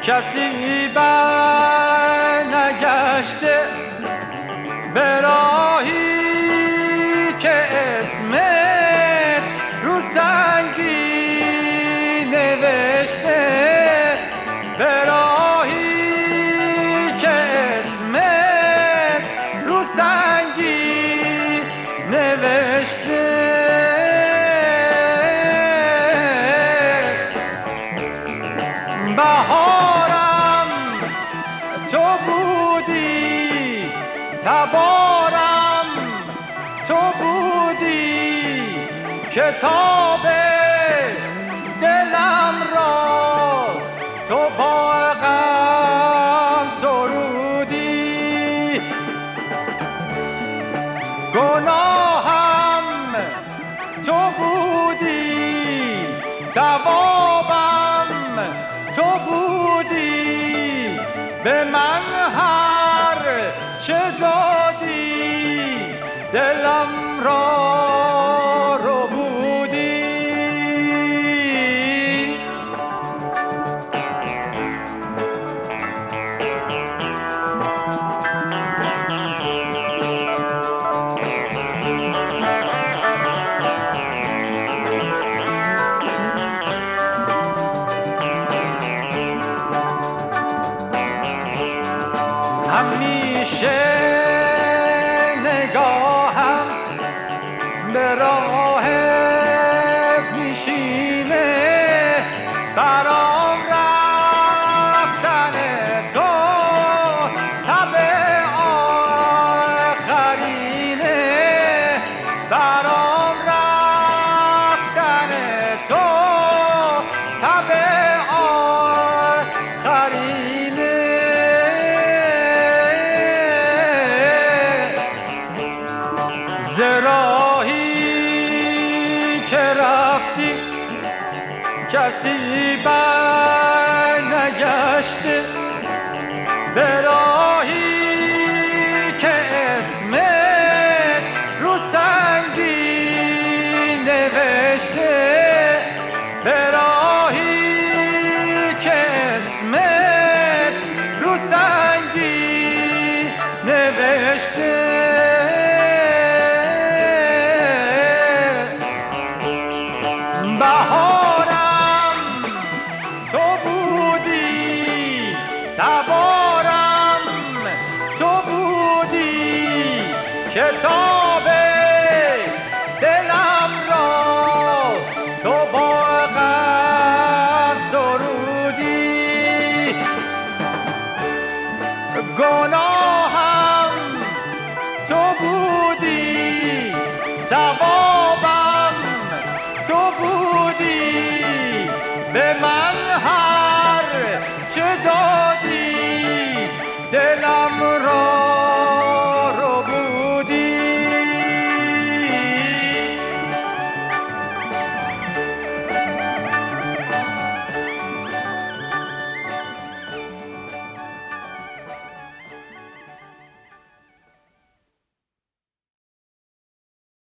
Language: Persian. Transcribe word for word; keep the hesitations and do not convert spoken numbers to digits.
کسی بر نگشته به راهی که اسمت رو سنگی نوشته، به راهی که اسمت رو سنگی نوشته. بهارم تو بودی، تبارم تو بودی، کتاب دلم را تو با غم سرودی. گناهم تو بودی، ثوابم تو بودی، به من هر چه دادی دلم را رو بودی. همیشه نگاهم به راهت میشینه، برام رفتن تو تبع آخرینه، برام رفتن تو تبع آخرینه. ز راهی که رفتی کسی بر نگشته، به راهی که اسمت رو سنگی نوشته، به راهی که اسمت رو سنگی نوشته. بهارم تو بودی، تبارم تو بودی، کتاب دلم را تو با غم سرودی. گناهم تو بودی، ثوابم تو بودی، به من